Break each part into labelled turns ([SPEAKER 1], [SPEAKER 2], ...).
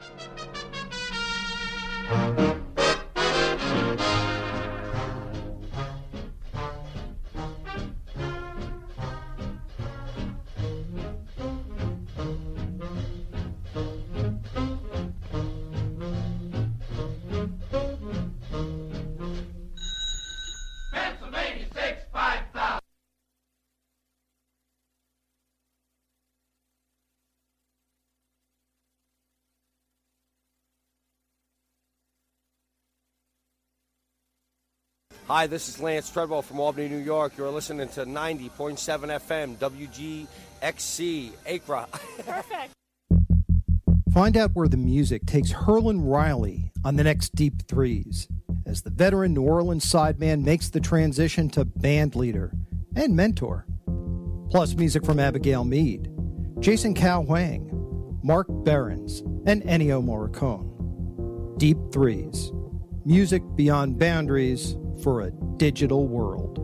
[SPEAKER 1] Hi, this is Lance Treadwell from Albany, New York. You're listening to 90.7 FM, WGXC, Acra.
[SPEAKER 2] Perfect.
[SPEAKER 3] Find out where the music takes Herlin Riley on the next Deep Threes, as the veteran New Orleans sideman makes the transition to band leader and mentor. Plus music from Abigail Mead, Jason Cao Huang, Mark Behrens, and Ennio Morricone. Deep Threes. Music beyond boundaries for a digital world.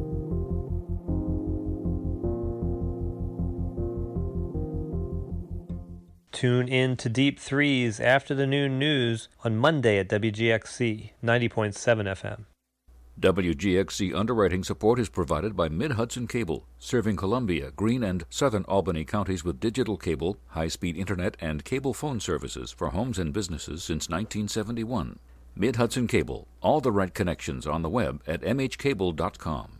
[SPEAKER 4] Tune in to Deep Threes after the noon news on Monday at WGXC 90.7 FM.
[SPEAKER 5] WGXC underwriting support is provided by Mid-Hudson Cable, serving Columbia, Greene, and southern Albany counties with digital cable, high-speed internet, and cable phone services for homes and businesses since 1971. Mid-Hudson Cable, all the right connections on the web at mhcable.com.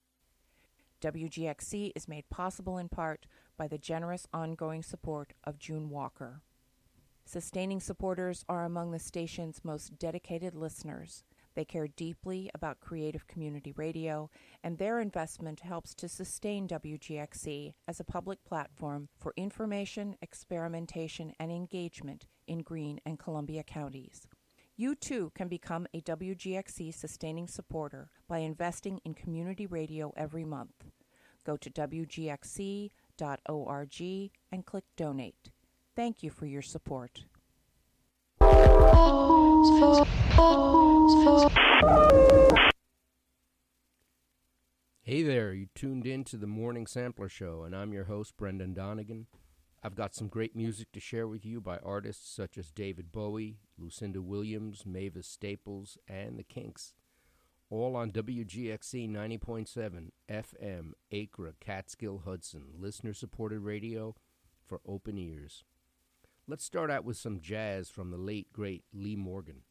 [SPEAKER 6] WGXC is made possible in part by the generous ongoing support of June Walker. Sustaining supporters are among the station's most dedicated listeners. They care deeply about creative community radio, and their investment helps to sustain WGXC as a public platform for information, experimentation, and engagement in Greene and Columbia counties. You too can become a WGXC sustaining supporter by investing in community radio every month. Go to WGXC.org and click Donate. Thank you for your support.
[SPEAKER 7] Hey there, you tuned in to the Morning Sampler Show, and I'm your host, Brendan Donegan. I've got some great music to share with you by artists such as David Bowie, Lucinda Williams, Mavis Staples, and the Kinks. All on WGXC 90.7 FM, Acra, Catskill, Hudson, listener-supported radio for open ears. Let's start out with some jazz from the late, great Lee Morgan.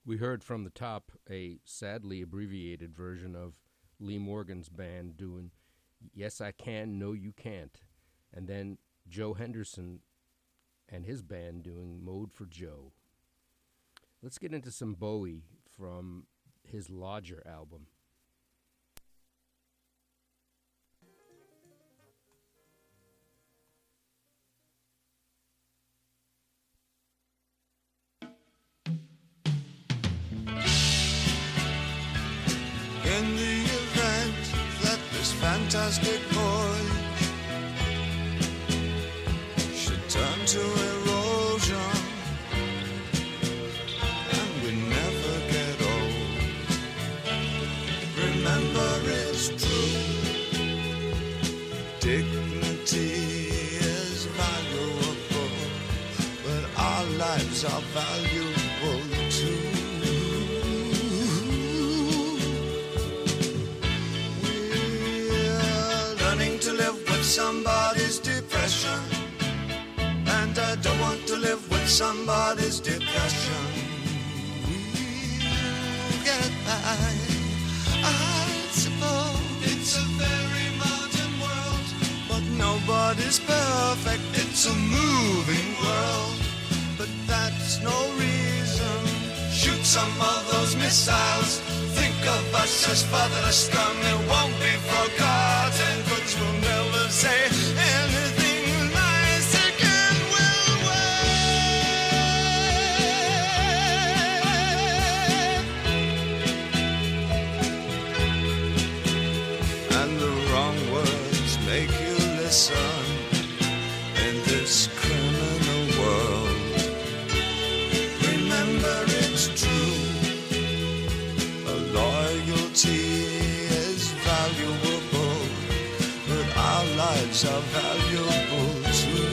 [SPEAKER 7] We heard from the top a sadly abbreviated version of Lee Morgan's band doing Yes I Can, No You Can't, and then Joe Henderson and his band doing Mode for Joe. Let's get into some Bowie from his Lodger album.
[SPEAKER 2] In the event that this fantastic voyage should turn to erosion and we never get old, remember it's true, dignity is valuable, but our lives are valuable too. Somebody's depression, and I don't want to live with somebody's depression. We'll get by, I suppose. It's a very modern world, but nobody's perfect. It's a moving world, but that's no reason. Shoot some of those missiles. Think of us as fatherless scum. It won't be forgotten. Goods will never say anything nice again. Will wait. And the wrong words make you listen in this criminal world. Remember it's true. Loyalty is valuable, but our lives are valuable too.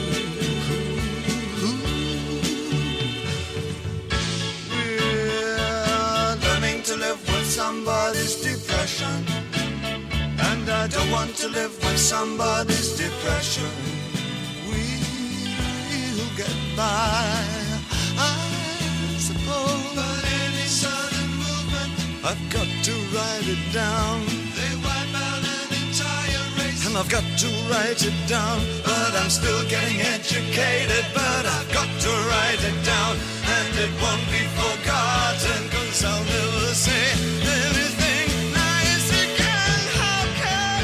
[SPEAKER 2] We're learning to live with somebody's depression, and I don't want to live with somebody's depression. We'll get by, I suppose. But any sudden movement, I've got to write it down. They wipe out an entire race, and I've got to write it down. But I'm still getting educated, but I've got to write it down. And it won't be forgotten, 'cause I'll never say anything nice again. How can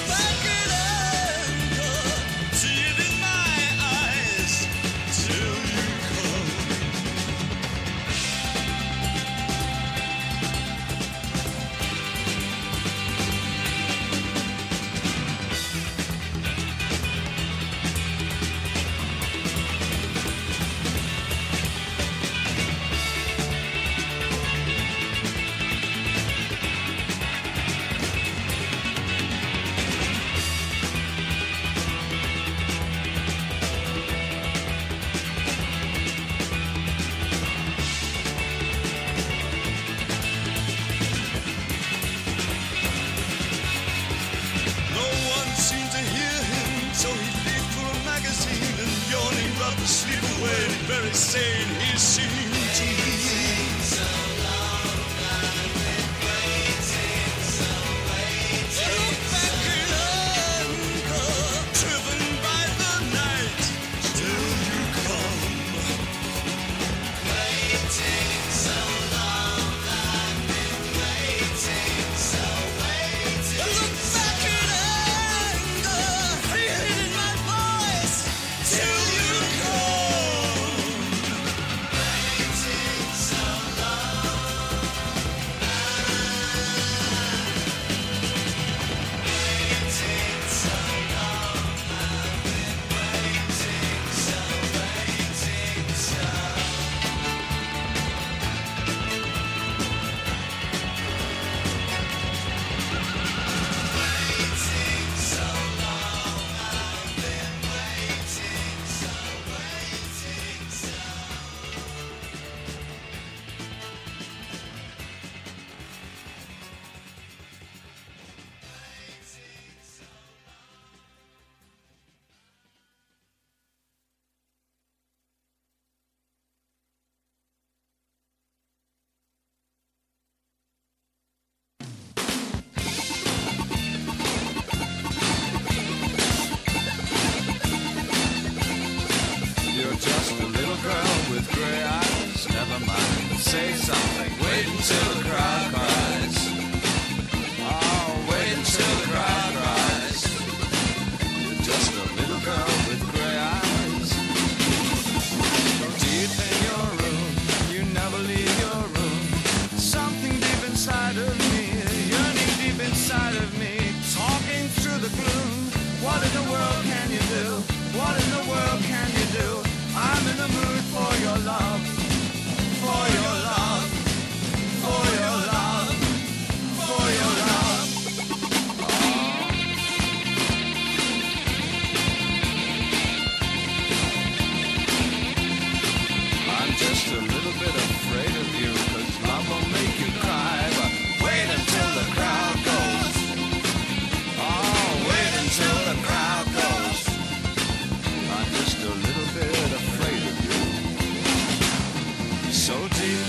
[SPEAKER 2] till very, very sane he seemed to me. Look back in anger, driven by the night, still you come. Waiting so long, I've been waiting, so waiting. Look back in anger, feeling in my voice, till you come. Waiting so long, waiting so long, I've been waiting, so waiting, so. Waiting so long, I've been waiting, so waiting, so. You're just a little girl with gray eyes. Never mind, say something. Wait until the crowd cries. Oh, wait until the crowd cries. You're just a little girl with gray eyes. Deep in your room, you never leave your room. Something deep inside of me, yearning deep inside of me, talking through the gloom. What in the world can you do? What in the world can you do? I'm in the mood for your love, for your love, for your love, for your love. I'm just a little bit afraid of you, 'cause love will make you cry, but wait until the crowd goes. Oh, wait until the crowd goes. I'm just a little bit afraid of you. So deep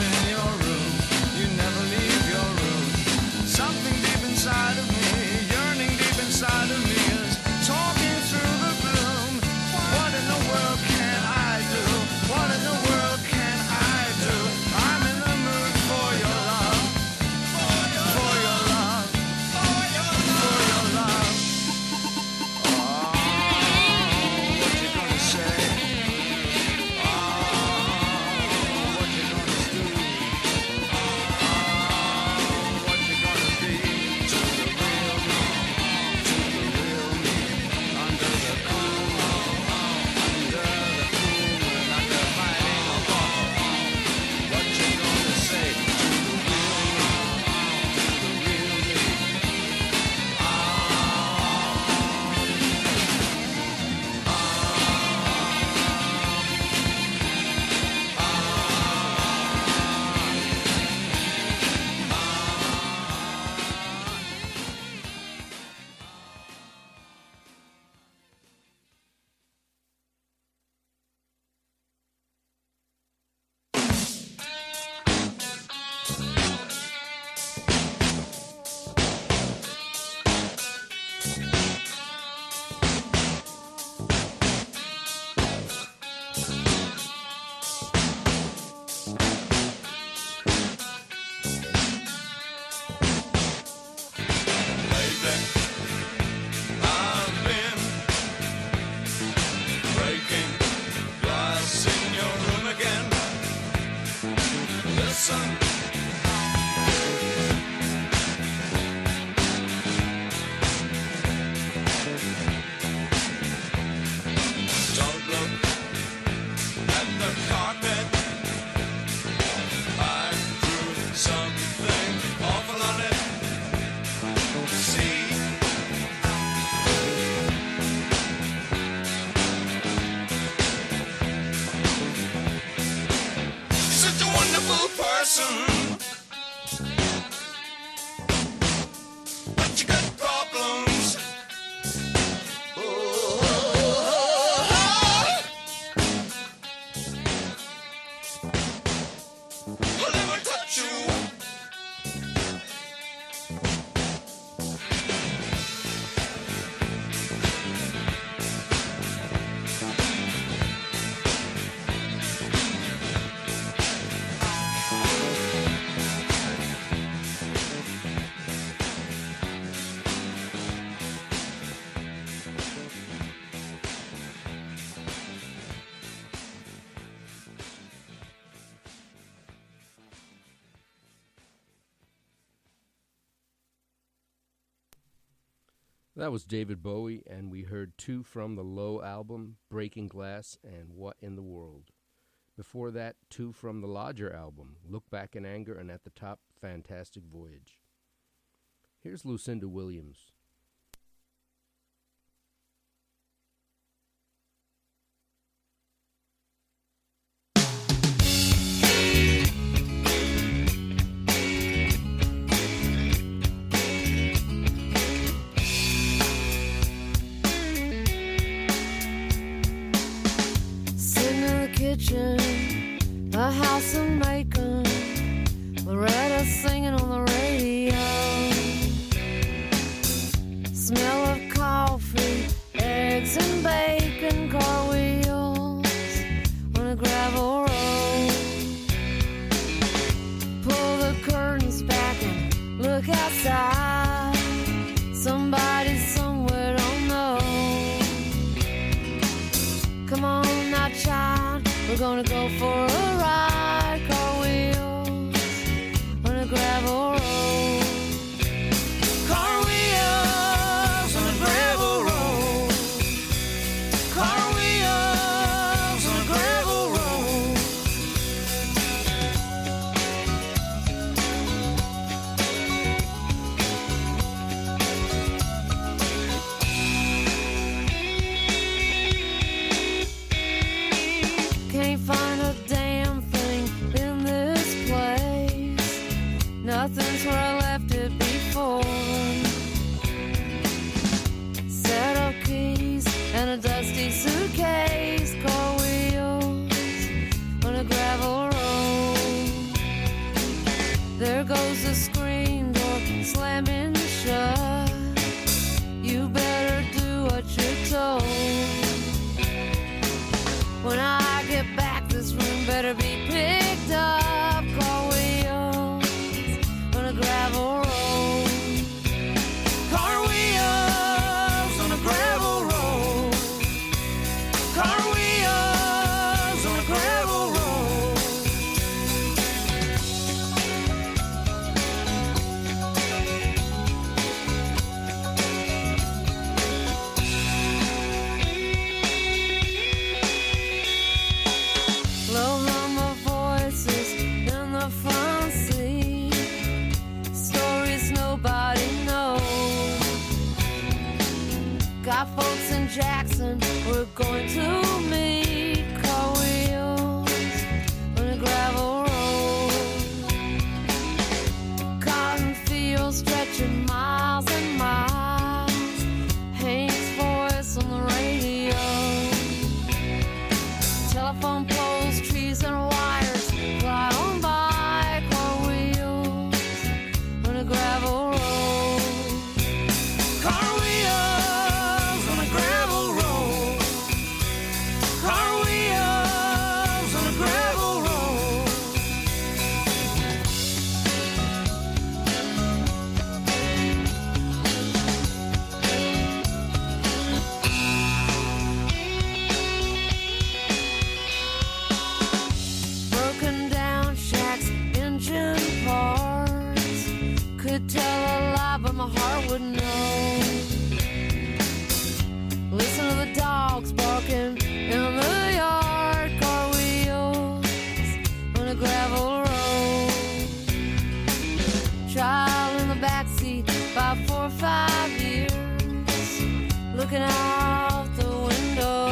[SPEAKER 7] That was David Bowie, and we heard two from the Low album, Breaking Glass and What in the World. Before that, two from the Lodger album, Look Back in Anger, and at the top, Fantastic Voyage. Here's Lucinda Williams.
[SPEAKER 8] A house of Macon, Loretta singing on the radio. Smell of coffee, eggs and bacon, car wheels on a gravel road. Pull the curtains back and look outside. Somebody somewhere don't know. Come on now, child, we're gonna go for a ride. Car wheels on a gravel road. Car wheels on a gravel road. Car wheels on a gravel road. Can't find a damn thing in this place. Nothing's where I left it before. Set of keys and a dusty suitcase. Car wheels on a gravel road. There goes the screen door slamming shut. You better do what you're told. When I get back, this room better be picked up. Car wheels on a gravel road. Car wheels on a gravel road. Car wheels on a gravel road. Low hum of voices in the front seat. Stories nobody knows. Got folks in Jackson we're going to meet. Car wheels on a gravel road. Cotton fields stretching miles and miles. Hank's voice on the radio. Telephone poles, trees and wires fly on by. Car wheels on a gravel road. Car wheels on a gravel road. Car wheels on a gravel road. Broken down shacks, engine parts. Could tell a lie, but my heart would know. Listen to the dogs barking in the yard. Car wheels on a gravel road. Child in the backseat, about 4 or 5 years, looking out the window.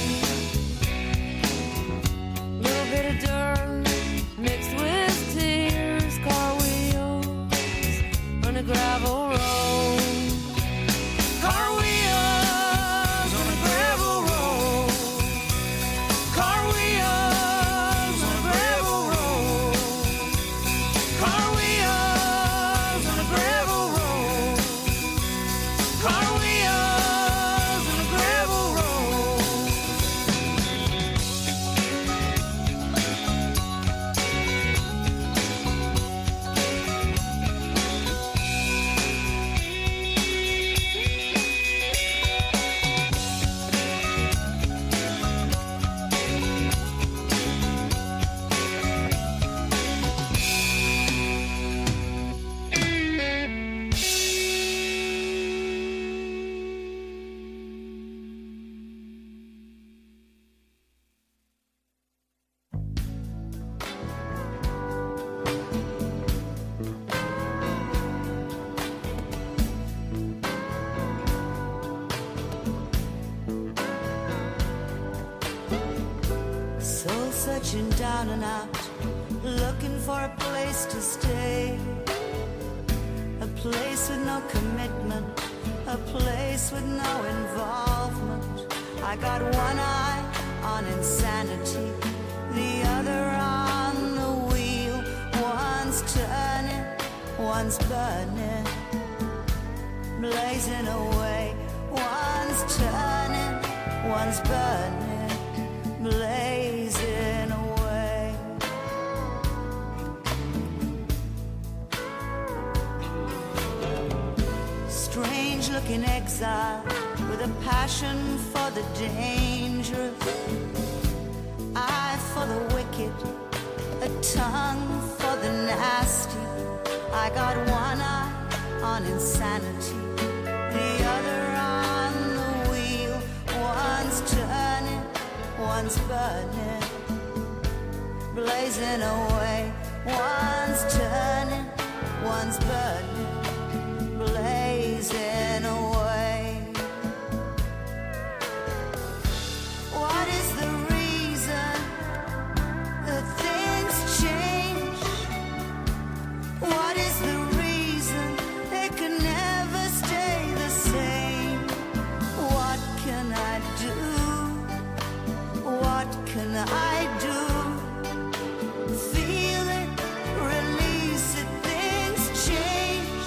[SPEAKER 8] Little bit of dirt mixed with tears. Car wheels on a gravel road. Car wheels on a gravel road. Car wheels on a gravel road. Car wheels on a gravel road. Car wheels on a
[SPEAKER 9] down and out, looking for a place to stay. A place with no commitment, a place with no involvement. I got one eye on insanity, the other on the wheel. One's turning, one's burning, blazing away. One's turning, one's burning, blazing away. Strange looking exile with a passion for the dangerous, eye for the wicked, a tongue for the nasty. I got one eye on insanity, the other on the wheel. One's turning, one's burning, blazing away. One's turning, one's burning, blazing away. What is the reason that things change? What is the reason they can never stay the same? What can I do? What can I do? Feel it, release it, things change.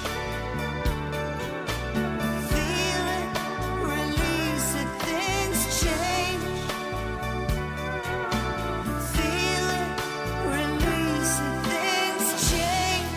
[SPEAKER 9] Feel it, release it, things change. Feel it, release it, things change.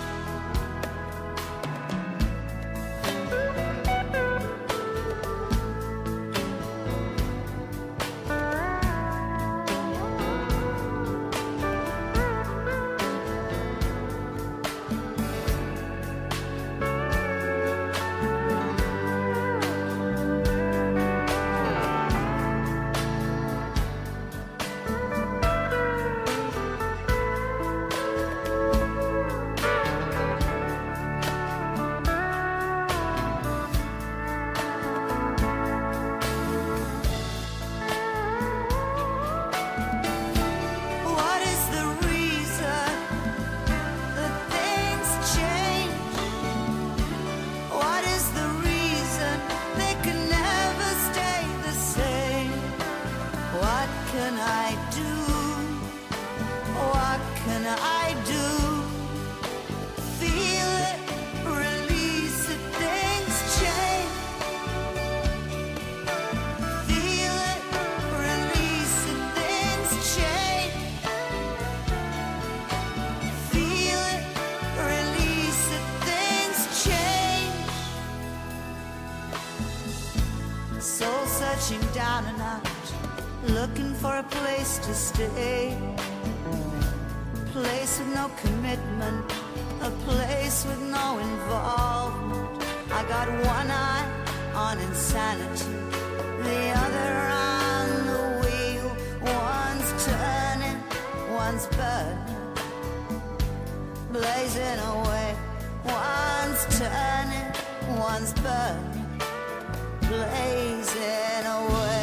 [SPEAKER 9] What is the reason that things change? What is the reason they can never stay the same? What can I do? What can I do? Feel it, release it, things change. Feel it, release it, things change. Feel it, release it, things change. Soul searching down and out, looking for a place to stay. A place with no commitment, a place with no involvement. I got one eye on insanity, the other on the wheel. One's turning, one's burning, blazing away. One's turning, one's burning, blazing away.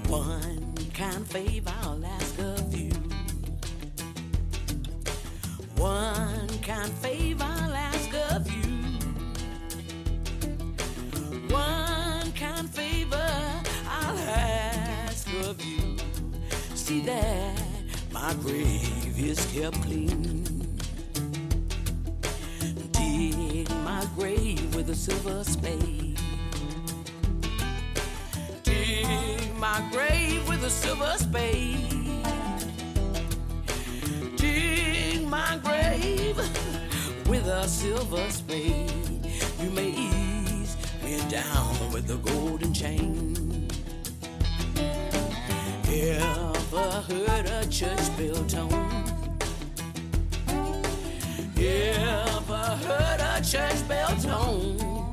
[SPEAKER 10] One kind favor I'll ask of you. One kind favor I'll ask of you. One kind favor I'll ask of you. See that my grave is kept clean. Dig my grave with a silver spade. Dig my grave with a silver spade. Dig my grave with a silver spade. You may ease me down with the golden chain. Ever heard a church bell tone? Ever heard a church bell tone?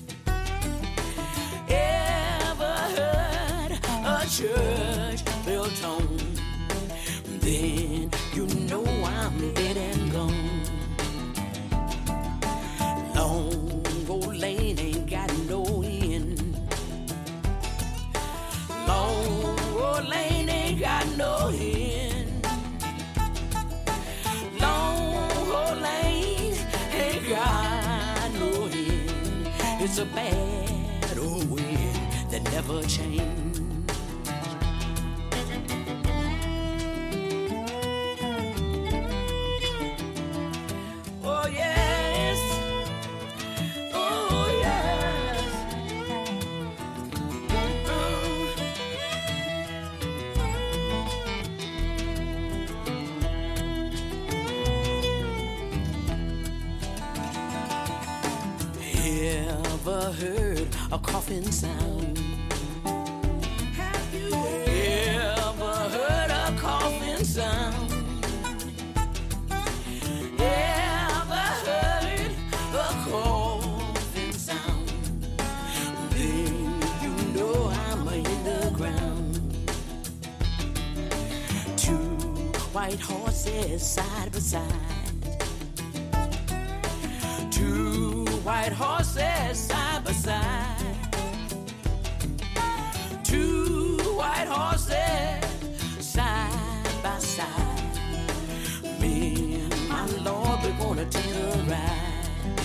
[SPEAKER 10] Ever heard a church bell tone? Then you know I'm dead and gone. Long old lane ain't got no end. Long old lane ain't got no end. Long old lane ain't got no end. It's a bad old wind that never changed. Ever heard a coughing sound? Have you ever heard a coughing sound? Ever heard a coughing sound? Then you know I'm in the ground. Two white horses side by side. Two white horses side by side. Two white horses side by side. Me and my Lord, we're gonna take a ride.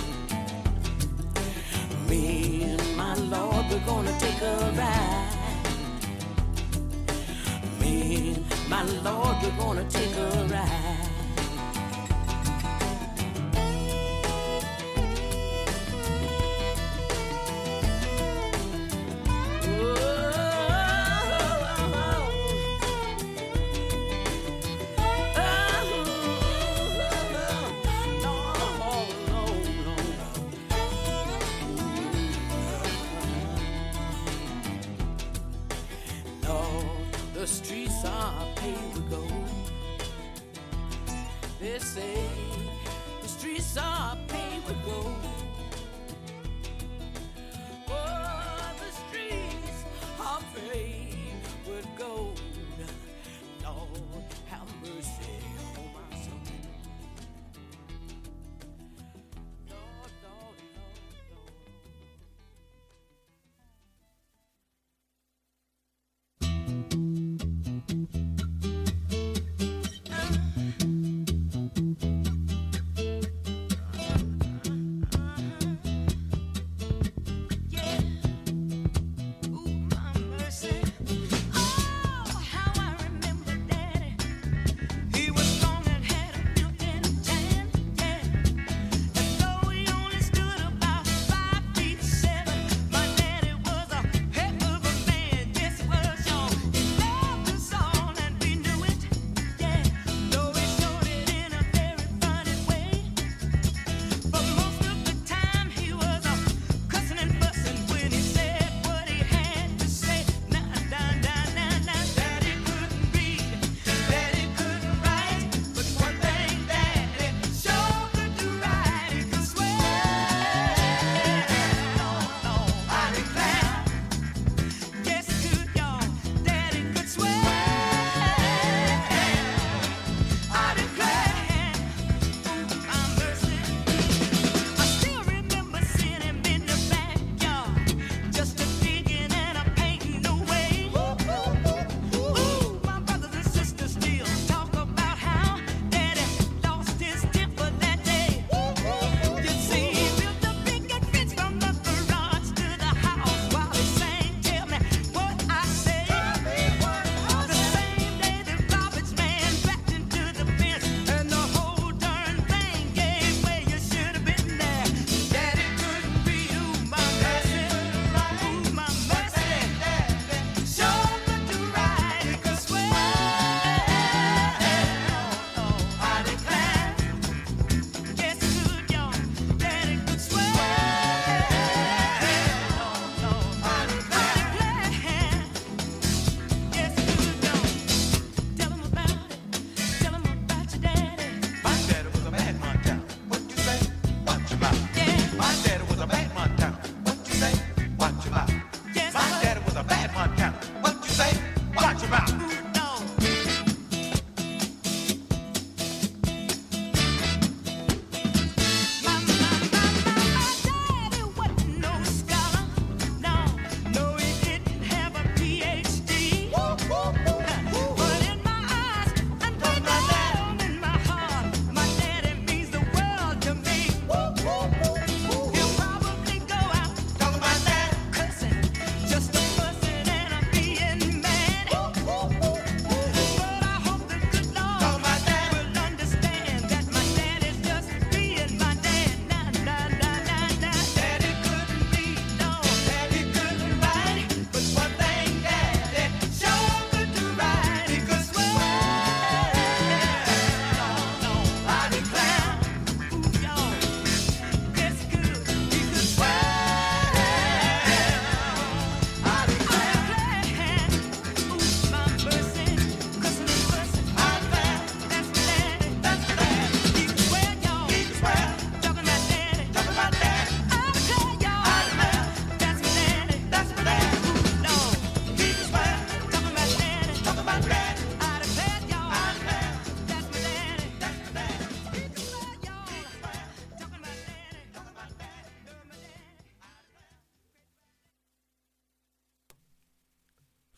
[SPEAKER 10] Me and my Lord, we're gonna take a ride. Me and my Lord, we're gonna take a ride. The streets are paved with gold. They say the streets are paved with gold. Oh, the streets are paved with gold. Lord, have mercy on my soul. Lord, Lord, Lord, Lord.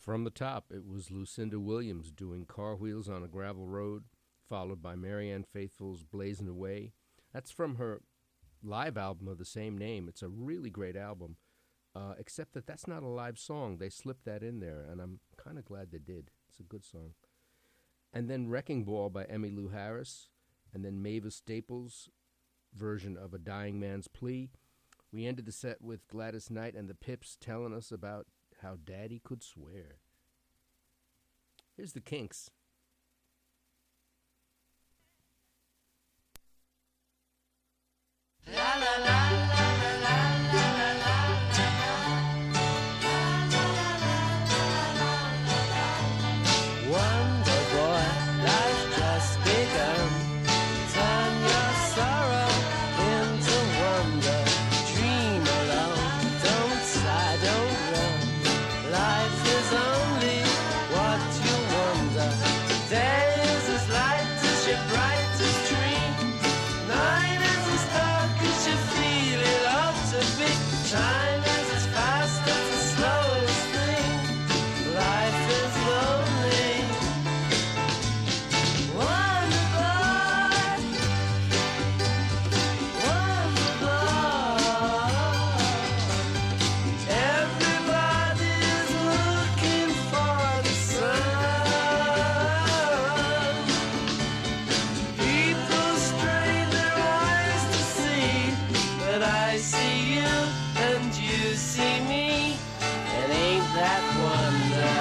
[SPEAKER 7] From the top, it was Lucinda Williams doing Car Wheels on a Gravel Road, followed by Marianne Faithfull's Blazing Away. That's from her live album of the same name. It's a really great album, except that that's not a live song. They slipped that in there, and I'm kind of glad they did. It's a good song. And then Wrecking Ball by Emmylou Harris, and then Mavis Staples' version of A Dying Man's Plea. We ended the set with Gladys Knight and the Pips telling us about how Daddy could swear. Here's the Kinks.
[SPEAKER 8] La la la la la la la la. Wonder boy, life just begun. Turn your sorrow into wonder. Dream alone, don't sigh, don't run. Life is only what you wonder. Day is as light as your brightest dream. Night is as dark as you feel it ought to be. Time is as fast as the slowest thing. Life is lonely. Wonder boy, wonder boy. Everybody's looking for the sun. People strain their eyes to see, but I see you and you see me, and ain't that wonder?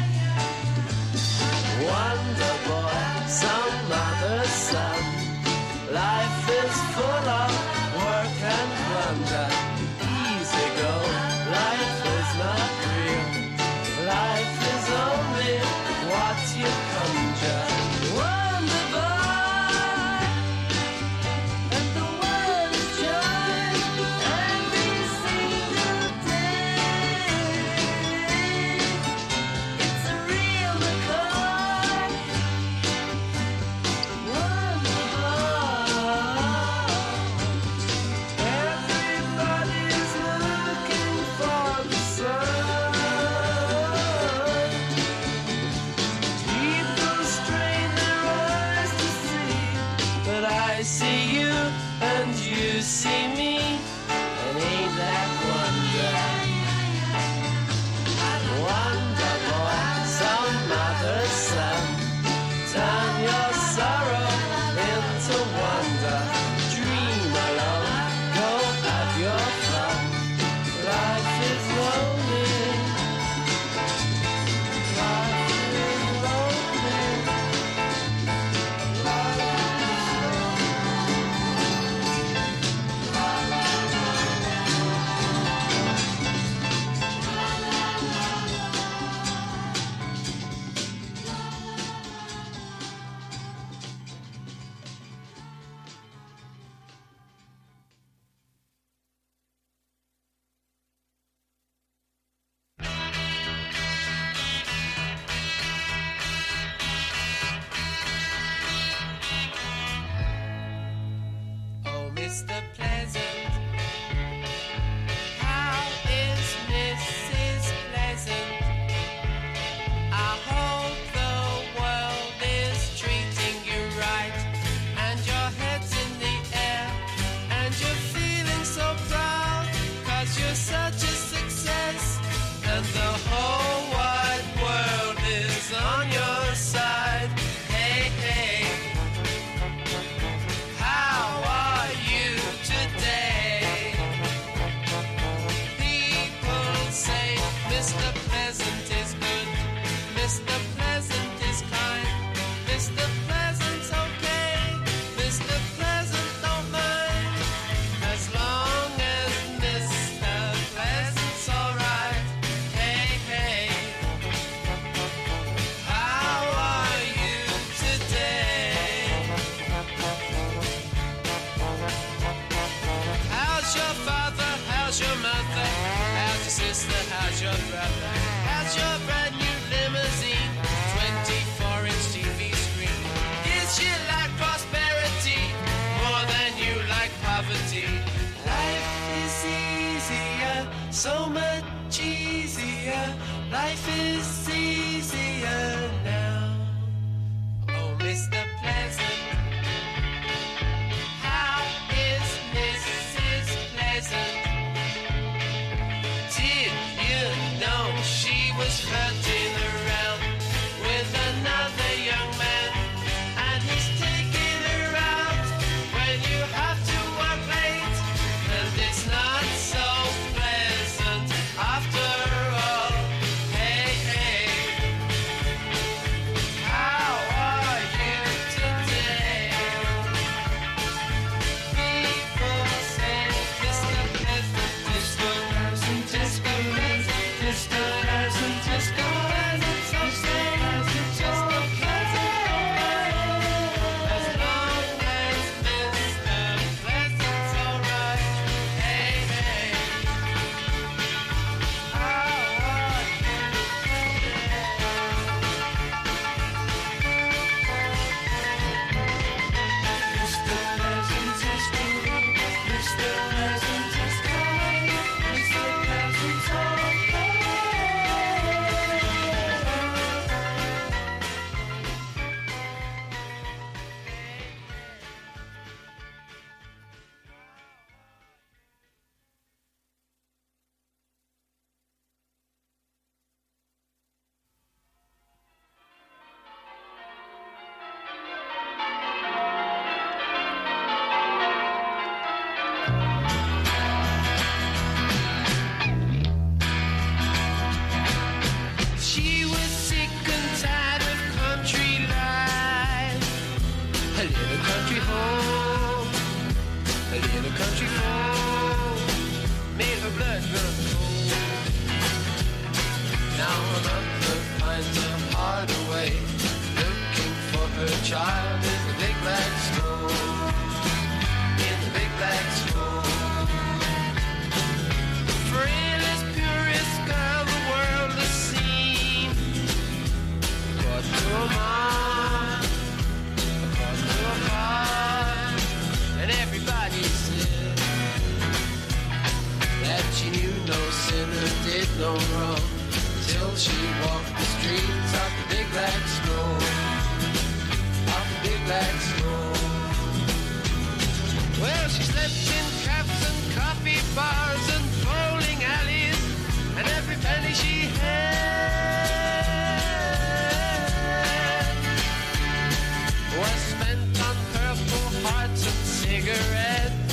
[SPEAKER 8] Wonder boy, some mother's son. Life is full of work and plunder. Easy go, life is not real. Life is only what you conjure. Wonder boy, and the world is joy every single day. It's a real McCoy. Wonder boy, everybody's looking for the sun. People strain their eyes to see, but I see you and you see me, and ain't that wonder? Wonder boy, some mother's son. Turn your sorrow into wonder. Dream alone, go have your fun. Life is lonely. Life is lonely. Life is Oh, Mr. Pleasant, how is Mrs. Pleasant? I hope the world is treating you right, and your head's in the air, and you're feeling so proud, 'cause you're such a success, and the whole wide world is on your side. Hey, hey. How are you today? People say Mr. Pleasant is good, Mr. Pleasant is kind, Mr. Pleasant's okay, Mr. Pleasant don't mind, as long as Mr. Pleasant's alright. Hey, hey. How are you today? How's your father? How's your mother? How's your sister? How's your brother? How's your brand new limousine? 24-inch TV screen. Is you like prosperity more than you like poverty? Life is easier, so much easier. Life is
[SPEAKER 10] She's flirting around with another young man, and he's taking her out when you have to work late, and it's not so pleasant after all. Hey, hey, how are you today? People say disco peasant, disco peasant, disco peasant, disco peasant, disco peasant, so say disco peasant. As long as Mr. Pleasant's alright. Hey, hey, how are you today? Mr. Pleasant is good. Mr. Pleasant is kind. Mr. Pleasant's okay. She was sick and tired of country life. A little country home, a little country home, made her blood run cold. Now her mother finds a harder way, looking for her child in the big black stone, in the big black stone. Frailest, purest girl the world has seen. Got to a mom, got to a pop, and everybody said that she knew no sinner did no wrong till she walked the streets of the big black snow, of the big black snow. Well, she slept in cabs and coffee bars and bowling alleys, and every penny she had was spent on Purple Hearts and cigarettes.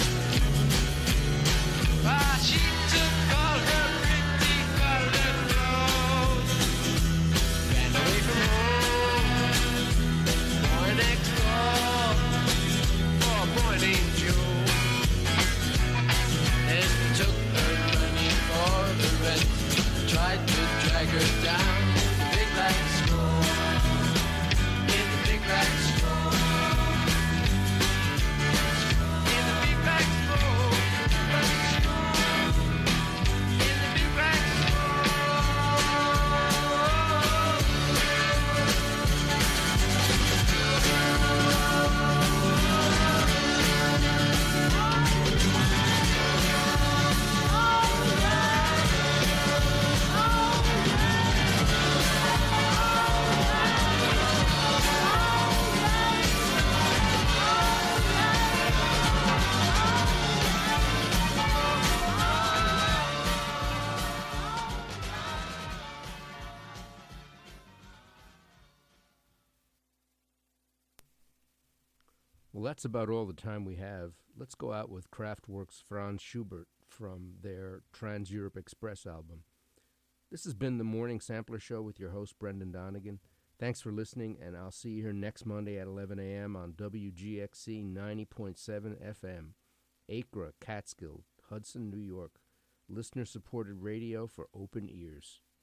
[SPEAKER 10] Ah, she took all her pretty colored clothes, ran away from home, boy next door, for a boy named Joe. Then he took her money for the rent, tried to drag her down in the big black snow, in the big black snow, in the big black snow, in the big black
[SPEAKER 7] Well, that's about all the time we have. Let's go out with Kraftwerk's Franz Schubert from their Trans-Europe Express album. This has been the Morning Sampler Show with your host, Brendan Donegan. Thanks for listening, and I'll see you here next Monday at 11 a.m. on WGXC 90.7 FM, Acra, Catskill, Hudson, New York. Listener-supported radio for open ears.